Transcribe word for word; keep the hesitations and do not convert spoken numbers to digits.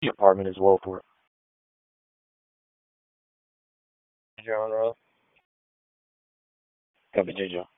apartment as well for genre. Copy, J J.